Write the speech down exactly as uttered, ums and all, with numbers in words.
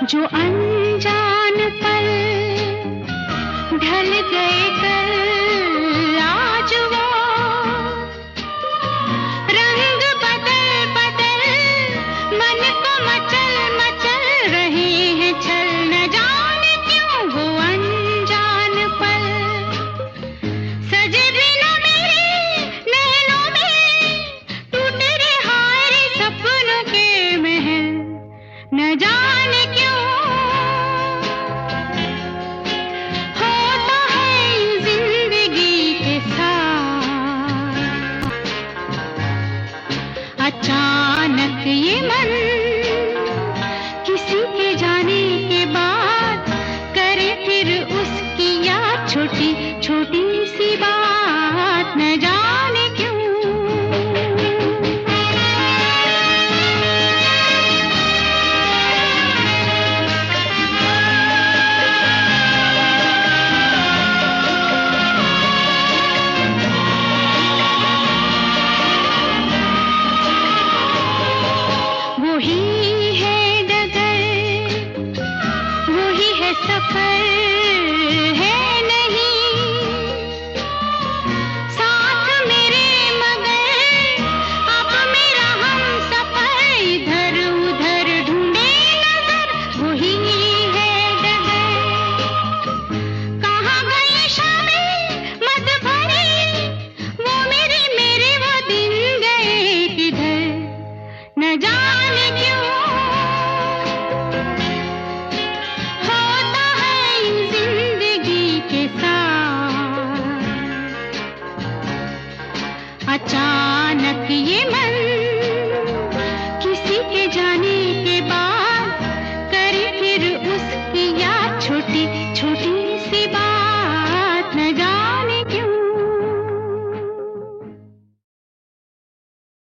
जो अनजान पल ढल गए कल, आज वो रंग बदल बदल मन को मचल मचल रहे हैं छल। न जाने क्यों वो अनजान पल सजे बिना मेरे नैनों में, टूट रहे हारे सपनों के महल। न जाने क्यों होता है जिंदगी के साथ, अचानक ये मन किसी के जाने के बाद करे फिर उसकी याद, छोटी छोटी सी बात। न जाने क्यों वही है डगर, वही है सफर, है नहीं साथ मेरे मगर अब मेरा हम सफर इधर उधर ढूंढे नजर। वही है डगर, कहाँ गई शामें मत भरी, वो मेरे मेरे वो दिन गए किधर। न जाने क्यों होता है जिंदगी के साथ, अचानक ये मन किसी के जाने के बाद करे फिर उसकी याद।